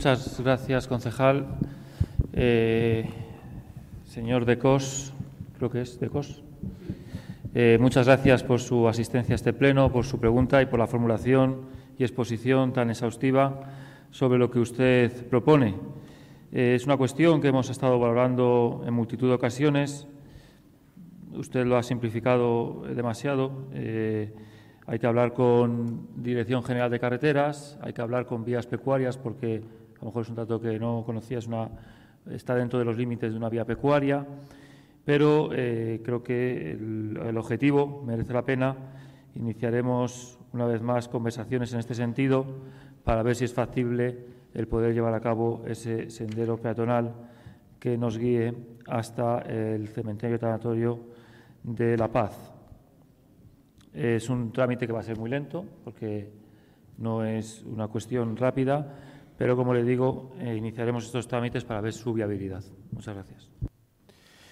muchas gracias, concejal. Señor de Cos, creo que es de Cos. Muchas gracias por su asistencia a este pleno, por su pregunta y por la formulación y exposición tan exhaustiva sobre lo que usted propone. Es una cuestión que hemos estado valorando en multitud de ocasiones. Usted lo ha simplificado demasiado. Hay que hablar con Dirección General de Carreteras, hay que hablar con vías pecuarias porque a lo mejor es un dato que no conocía, está dentro de los límites de una vía pecuaria, pero creo que el objetivo merece la pena. Iniciaremos una vez más conversaciones en este sentido para ver si es factible el poder llevar a cabo ese sendero peatonal que nos guíe hasta el cementerio tanatorio de La Paz. Es un trámite que va a ser muy lento porque no es una cuestión rápida, pero como le digo, iniciaremos estos trámites para ver su viabilidad. Muchas gracias.